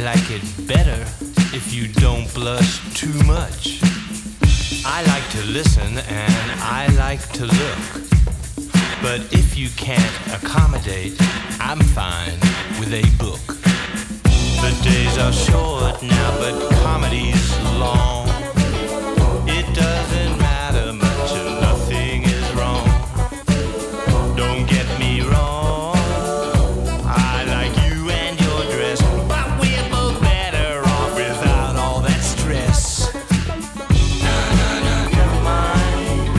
like it better if you don't blush too much. I like to listen and I like to look. But if you can't accommodate, I'm fine with a book. The days are short now, but comedy's long. It doesn't matter much and nothing is wrong. Don't get me wrong, I like you and your dress, but we're both better off without all that stress. Never mind.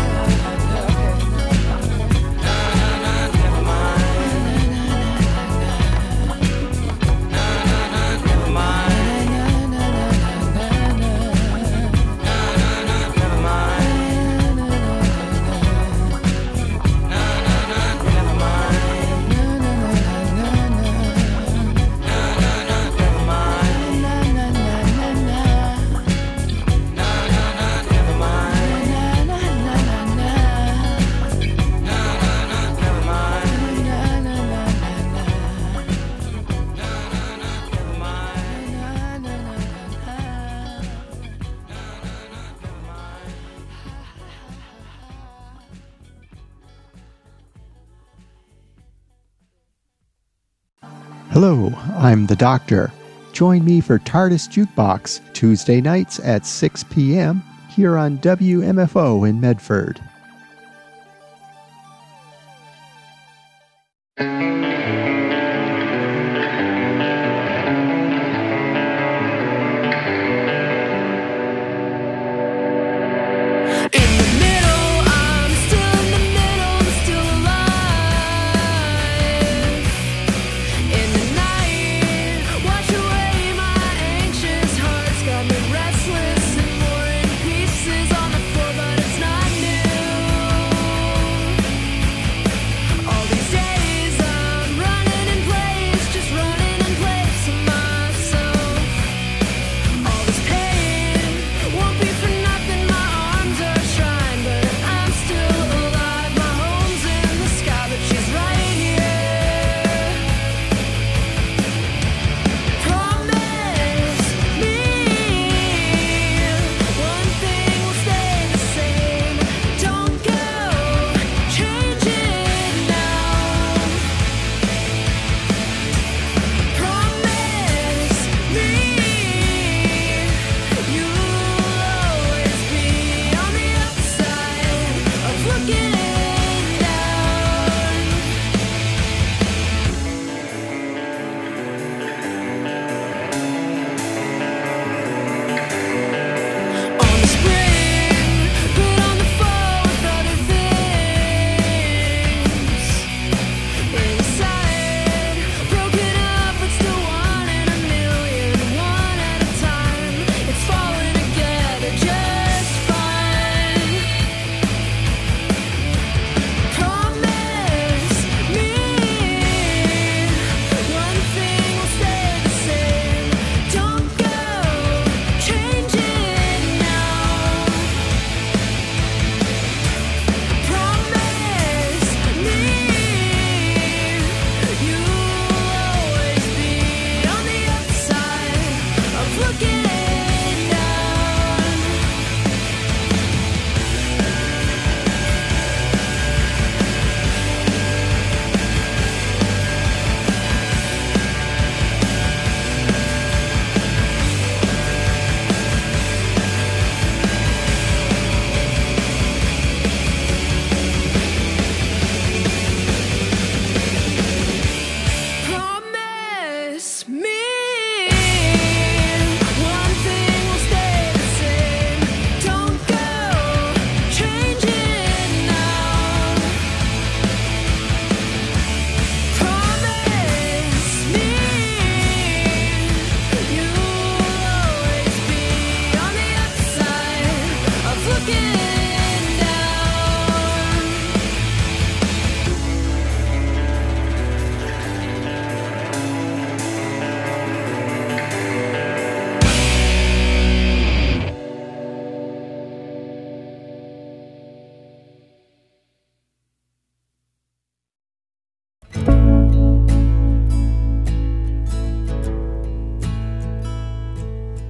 Never mind. Never mind. Never Hello, I'm the Doctor. Join me for TARDIS Jukebox, Tuesday nights at 6 p.m. here on WMFO in Medford. Restless and more in pieces on the floor, but it's not new.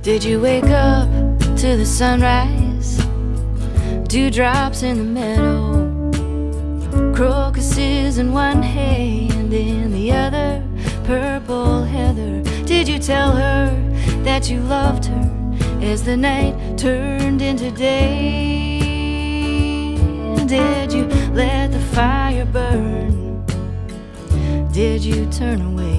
Did you wake up to the sunrise? Dewdrops in the meadow, crocuses in one hand, in the other purple heather. Did you tell her that you loved her as the night turned into day? Did you let the fire burn? Did you turn away?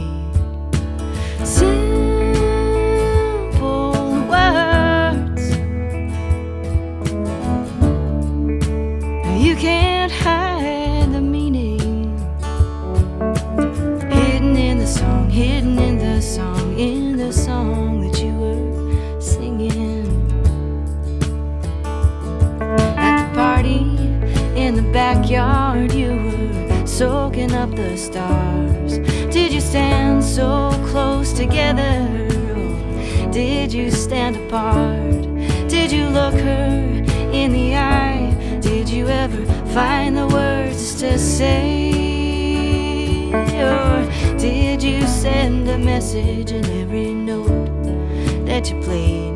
Simple words, you can't hide the meaning, hidden in the song, hidden in the song, in the song that you were singing. At the party in the backyard, you were soaking up the stars. Did you stand so close together, or did you stand apart? Did you look her in the eye? Did you ever find the words to say? Or did you send a message in every note that you played?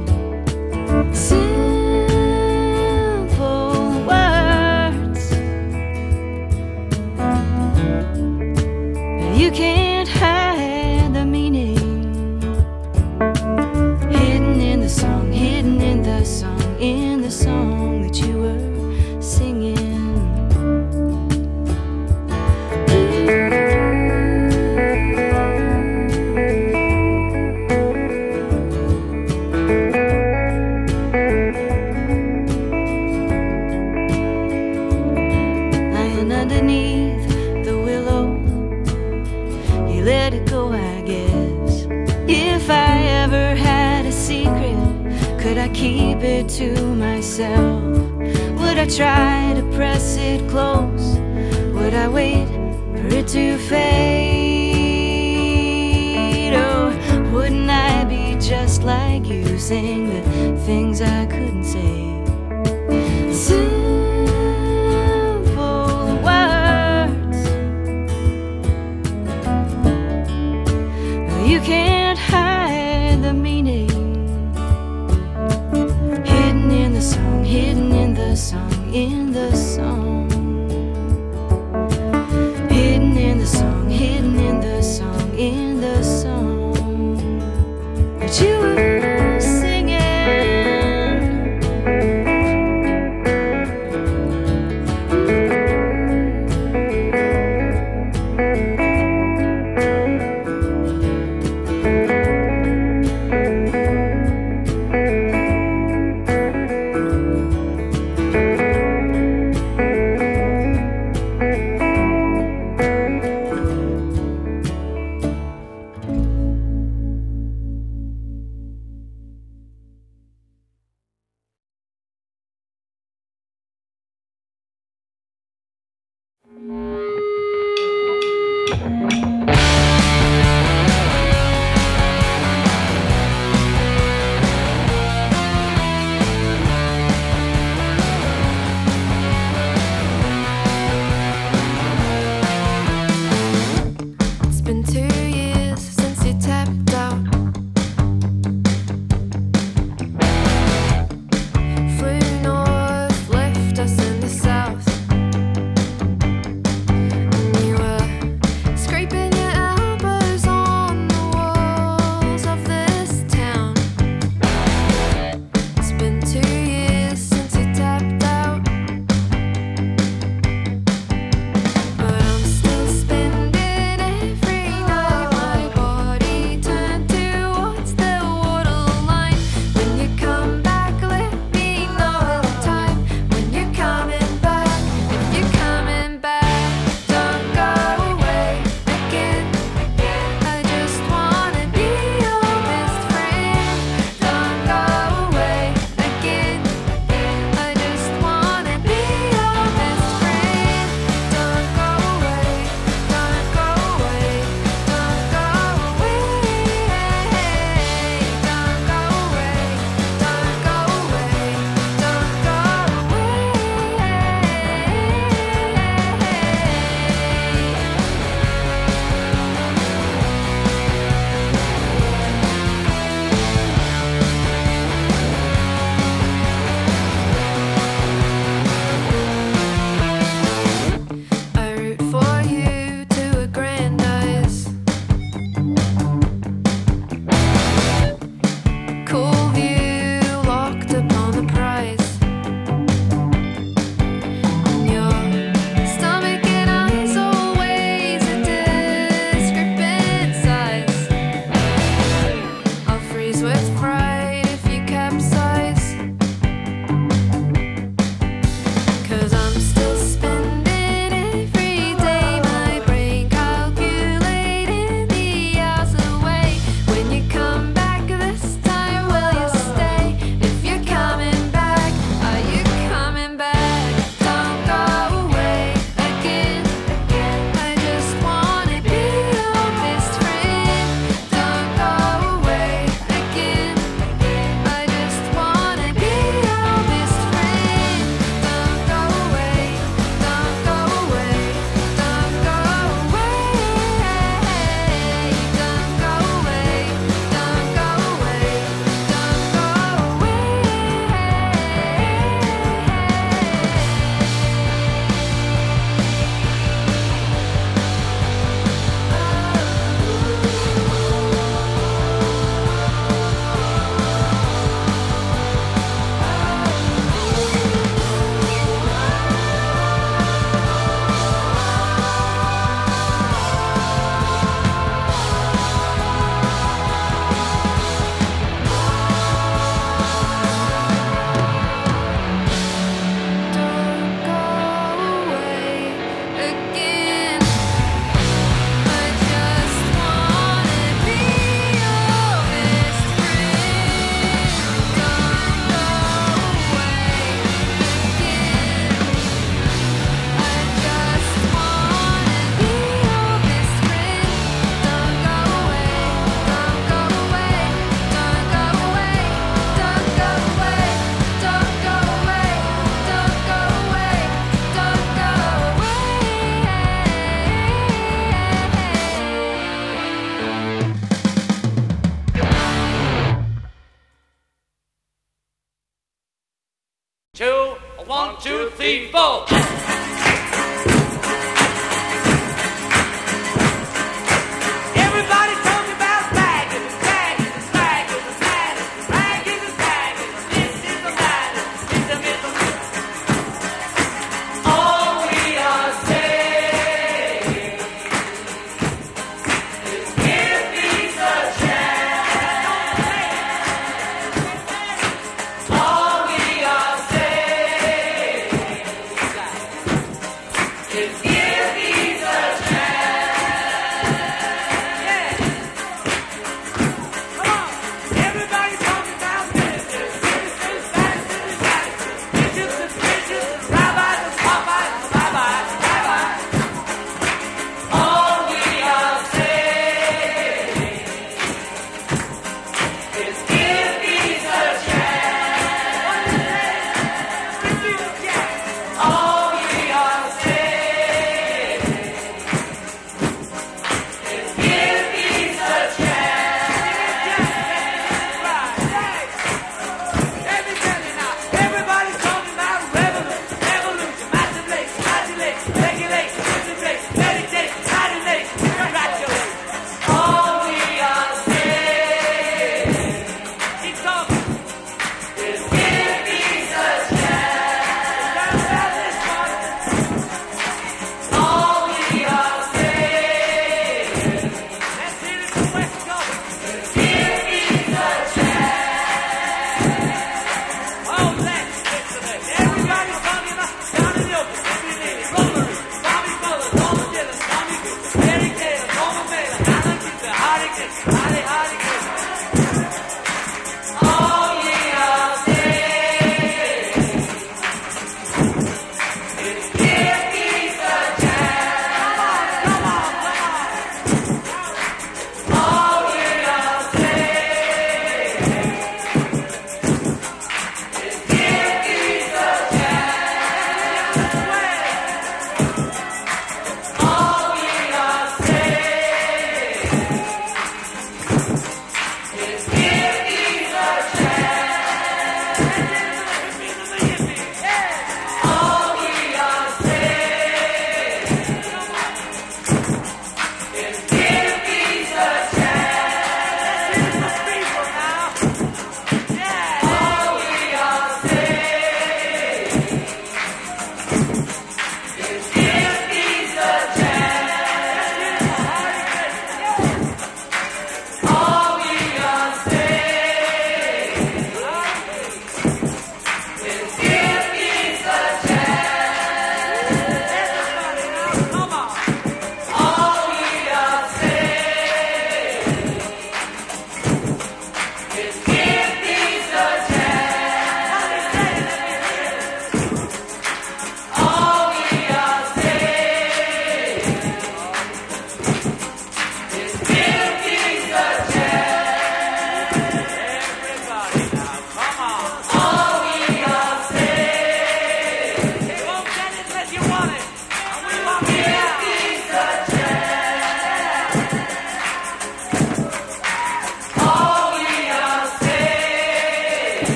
Simple words, you can't hide the meaning, hidden in the song, hidden in the song, in the song that you were singing. Lying underneath the willow, you let it go, I guess. If I ever had a secret, could I keep it to myself? Would I try to press it close? Would I wait for it to fade? Or wouldn't I be just like you, saying the things I couldn't say? Simple words, you can't hide the meaning, hidden in the song, hidden in the song, in the song, hidden in the song, hidden in the song, in the song that you were singing.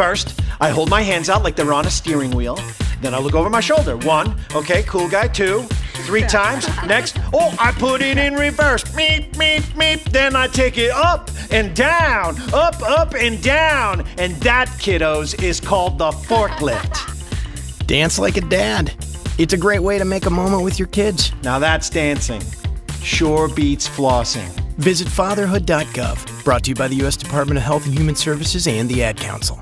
First, I hold my hands out like they're on a steering wheel. Then I look over my shoulder. 1, okay, cool guy. 2, 3 times. Next, oh, I put it in reverse. Meep, meep, meep. Then I take it up and down, up and down. And that, kiddos, is called the forklift. Dance like a dad. It's a great way to make a moment with your kids. Now that's dancing. Sure beats flossing. Visit fatherhood.gov. Brought to you by the U.S. Department of Health and Human Services and the Ad Council.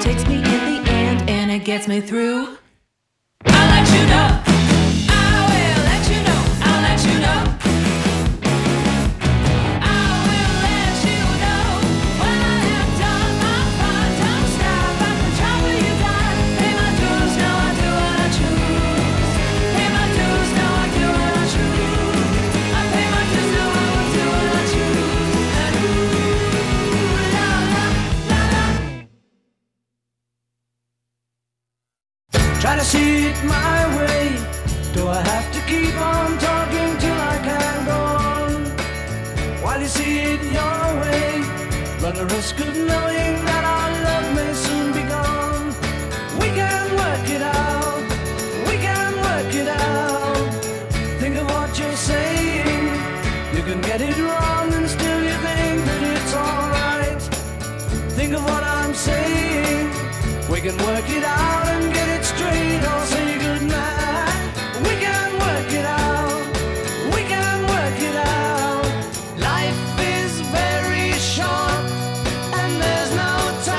takes me in the end and it gets me through. I'll let you know. I will let you know. I'll let you know. I will let you know when I have done my part. Don't stop at the trouble you got. Pay my dues, now I do what I choose. Pay my dues, now I do what I choose. I pay my dues, now I will do what I choose. And ooh, la la la la. Try to see it my way. Do I have to keep on talking till I can go on? While you see it your way, run the risk of knowing that our love may soon be gone. We can work it out. We can work it out. Think of what you're saying. You can get it wrong and still you think that it's alright. Think of what I'm saying. We can work it out and get it straight or say goodnight. We can work it out. We can work it out. Life is very short and there's no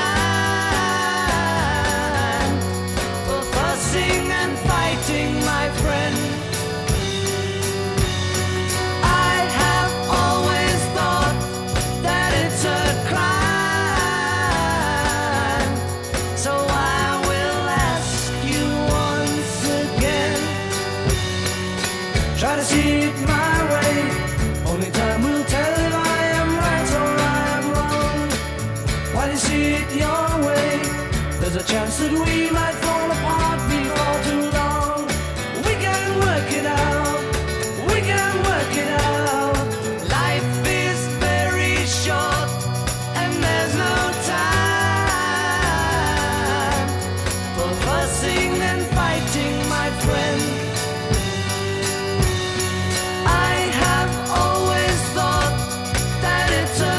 time for fussing and fighting, my friend. I have always thought that it's a crime. So I will ask you once again. Try to see it my way. Only time will tell if I am right or I am wrong. While you see it your way, there's a chance that we might fall apart before too long. We can work it out. We can work it out. Life is very short and there's no time for fussing and fighting, my friend. I have always thought that it's a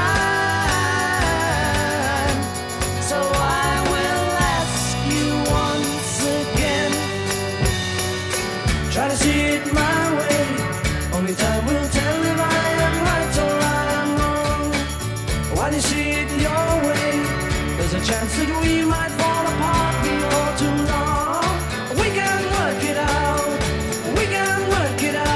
crime. So I will ask you once again. Try to see it my way. Only time will tell if I am right or I am wrong. While you see it your way, there's a chance that we might fall apart before too long. We can work it out. We can work it out.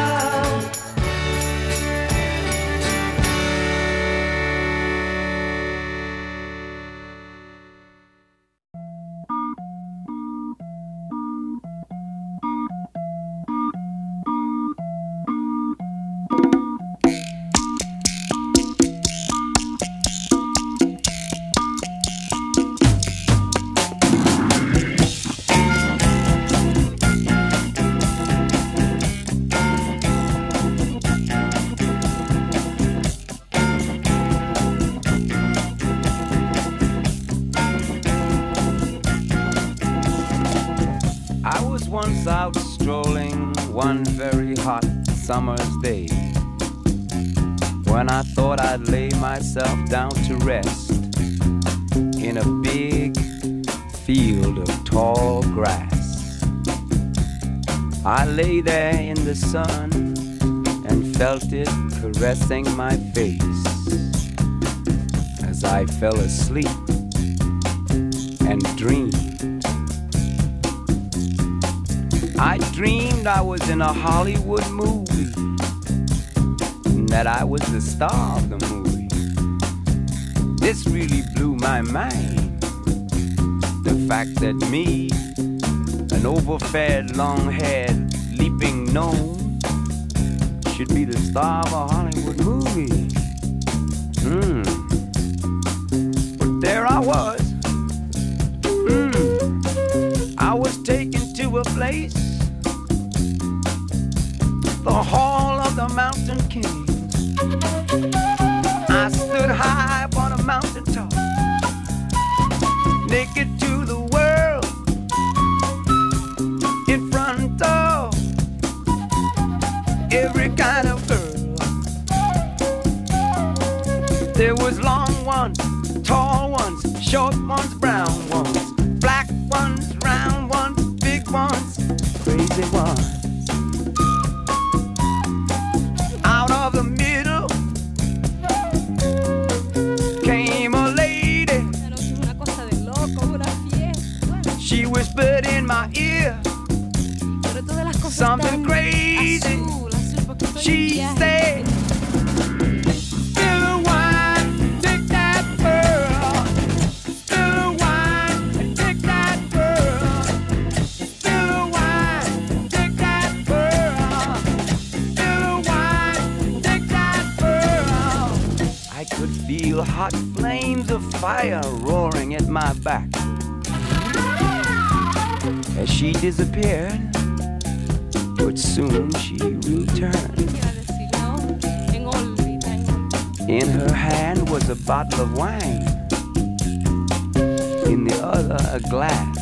I was once out strolling one very hot summer's day, when I thought I'd lay myself down to rest in a big field of tall grass. I lay there in the sun and felt it caressing my face as I fell asleep and dreamed. I dreamed I was in a Hollywood movie, and that I was the star of the movie. This really blew my mind, the fact that me, an overfed, long-haired, leaping gnome, should be the star of a Hollywood movie. But there I was. I was taken to a place, the Hall of the Mountain King. I stood high upon a mountain top, naked to the world, in front of every kind of girl. There was long ones, tall ones, short ones, brown ones, black ones, round ones, big ones, crazy ones. Out of the middle came a lady She whispered in my ear something crazy. She said, spill the wine, take that pearl. Spill the wine and take that pearl. Spill the wine, take that pearl. Spill the wine, take that pearl. I could feel hot flames of fire roaring at my back. As she disappeared, but soon she returned. In her hand was a bottle of wine, in the other a glass.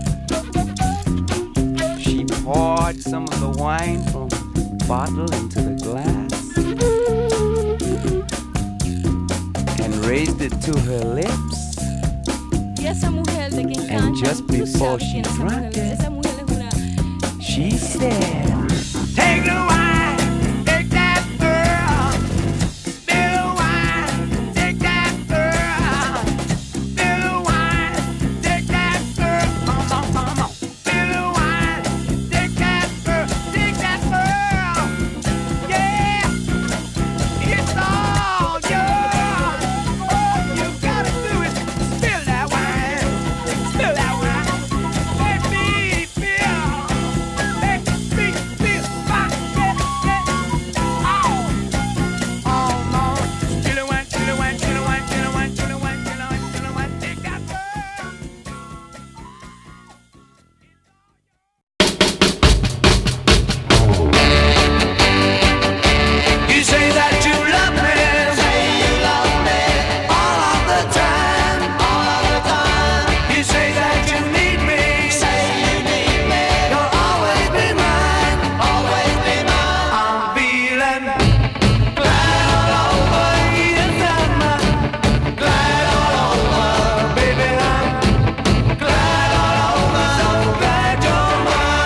She poured some of the wine from the bottle into the glass and raised it to her lips. And just before she drank it, she said, take the wine, take that pearl. Spill the wine, take that pearl. Spill the wine, take that pearl. Come on. Spill the wine, take that pearl. Take that pearl. Yeah, it's all yours. All you gotta do is spill that wine. Spill that wine. Let me feel. Let me feel. Oh, no. Spill the wine, spill the wine, spill the wine, spill the wine, spill the wine, spill the wine, spill the wine. Take that pearl. You say that you love me. Say you love me. All of the time. All of the time. You say that you need me. Say you need me. You'll always be mine. Always be mine. I'm feeling glad all over. Yes, I'm glad all over. Baby, I'm glad all over. So glad you're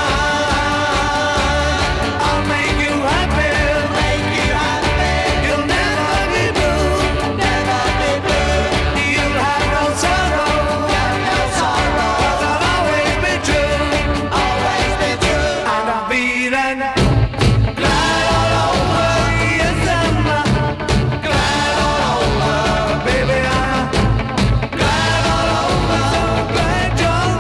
mine. I'll make you happy. Make you happy. You'll never be blue. Never be blue. You'll have no sorrow. Have no sorrow. 'Cause I'll always be true. Always be true. And I'm feeling glad all over. Yes, I'm glad all over. Baby, I'm glad all over. So glad you're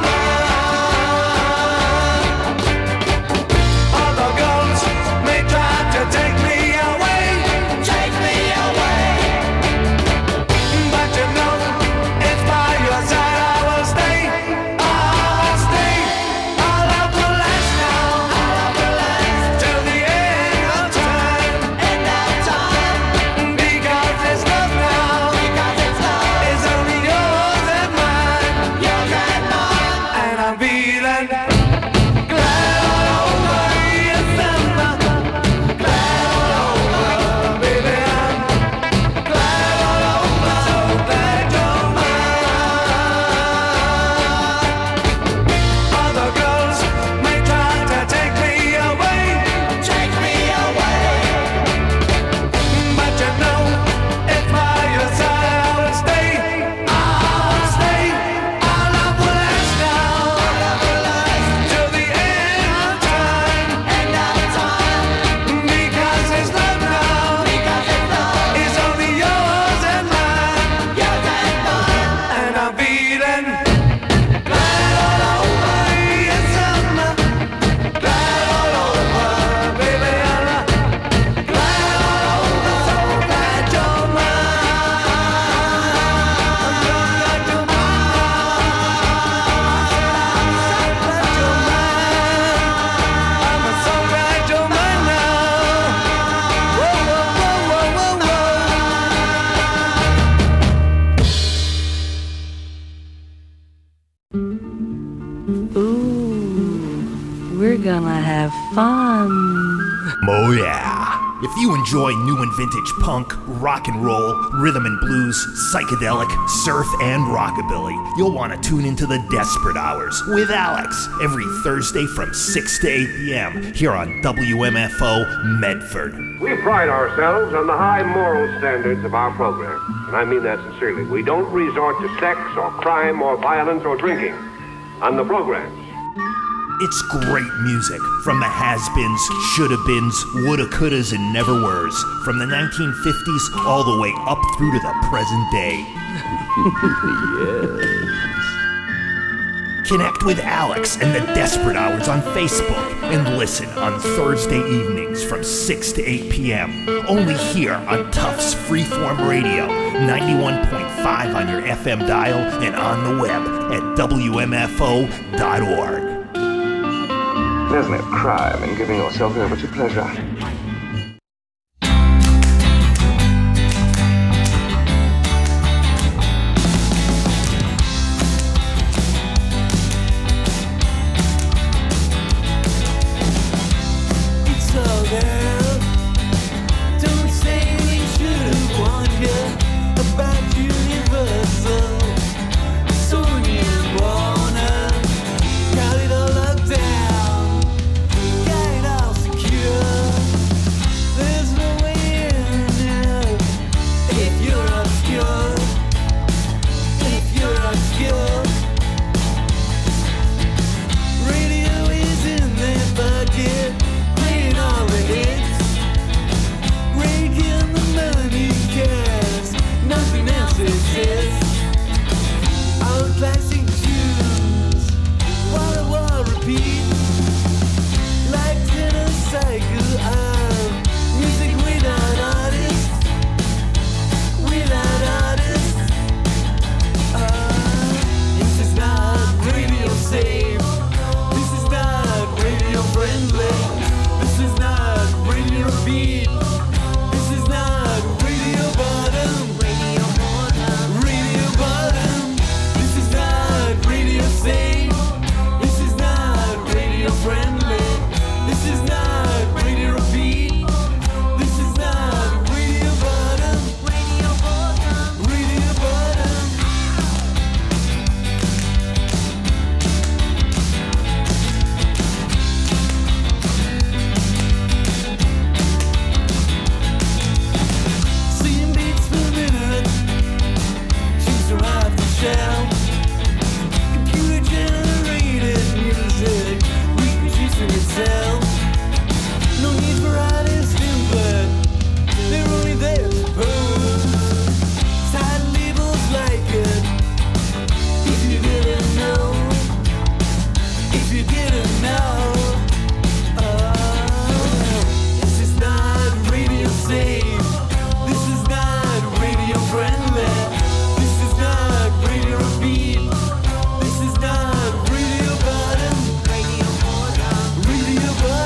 mine. Other girls may try to take me away. Take me away. But you know, it's by your side I will stay. I'll stay. Our love will last now. Our love will last till the end of time. End of time. Because it's love now. Because it's love. It's only yours and mine. Yours and mine. And I'm feeling glad all over. Yes, I'm glad all over. Baby, I'm glad all over. So glad you're mine. Other girls may try to take me away. Take me away. But you know, if by your side I will stay. I'll stay. Our love will last now. Our love will last till the end of time. End of time. Because it's love now. Because it's love. It's only yours and mine. Yours and mine. And I'm feeling glad all over. Yes, I'm glad all over. Baby, I'm glad all over. So glad you're mine. I'm so glad you're mine. I'm so glad you're mine now. Whoa, whoa, whoa, whoa, whoa, Ooh, we're gonna have fun. Oh yeah. If you enjoy new and vintage punk, rock and roll, rhythm and blues, psychedelic, surf, and rockabilly, you'll want to tune into the Desperate Hours with Alex every Thursday from 6 to 8 p.m. here on WMFO Medford. We pride ourselves on the high moral standards of our program, and I mean that sincerely. We don't resort to sex or crime or violence or drinking. on the program. It's great music from the has-beens, shoulda-beens, woulda, couldas, and never-weres. From the 1950s all the way up through to the present day. Yes. Connect with Alex and the Desperate Hours on Facebook and listen on Thursday evenings from 6 to 8 p.m. Only here on Tufts Freeform Radio, 91.5 on your FM dial and on the web at WMFO.org. There's no crime in giving yourself over to pleasure. Radio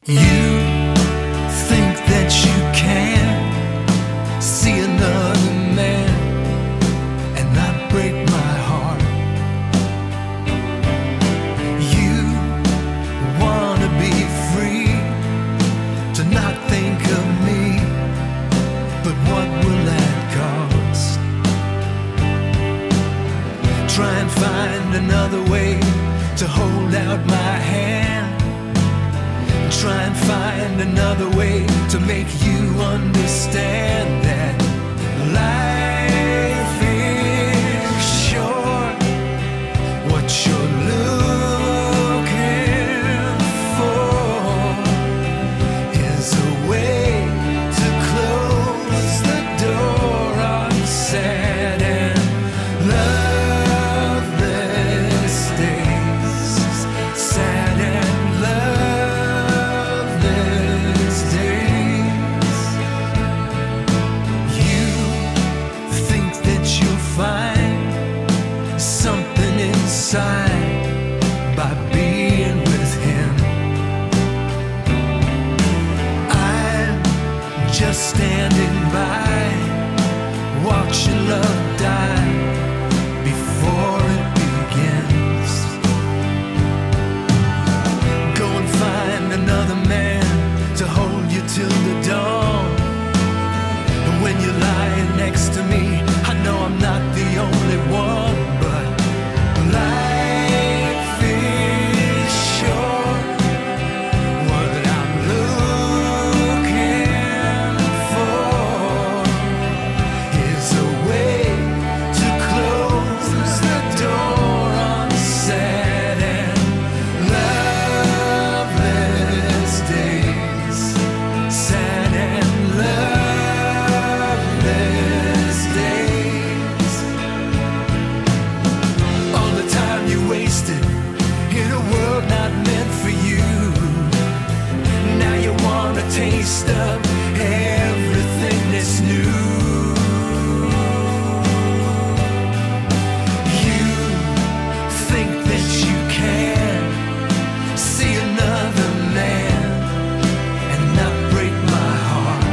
You think that you can see another man and not break my heart. You wanna be free to not think of me, but what will that cost? Try and find another way to hold out my hand. Try and find another way to make you understand that life is short. What you're looking for is a way to close the door on sad and loveless days. Sad and loveless days. You think that you'll find something inside by being with him. I'm just standing by, watching love die before it begins. Go and find another man to hold you till the dawn. And when you're lying next to me, I know I'm not the only one, but life is short. What I'm looking for is a way to close the door on sad and loveless days. Sad and loveless days. All the time you wasted in a world not meant for you. Now you want a taste of everything that's new. You think that you can see another man and not break my heart.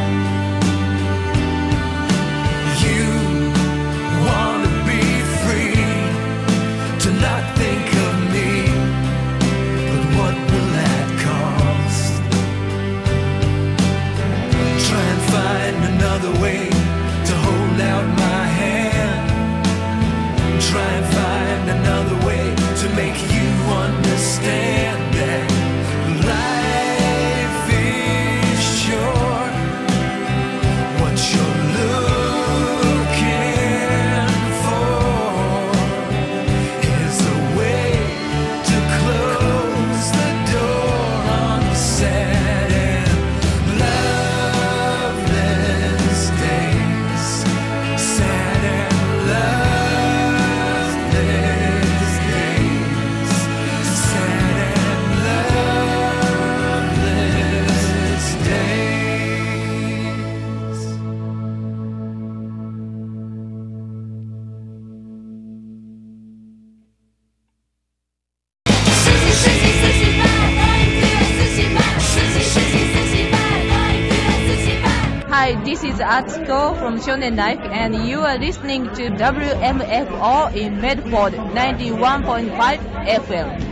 You wanna be free to not think of me, but what will that cost? Try and find another way to hold out my hand. Try and find another way to make you understand that life is short. What you're looking for is a way to close the door on sad and loveless days. Sad and loveless days. Sad and loveless days. Hi, this is Atsuko from Shonen Life, and you are listening to WMFO in Medford 91.5 FM.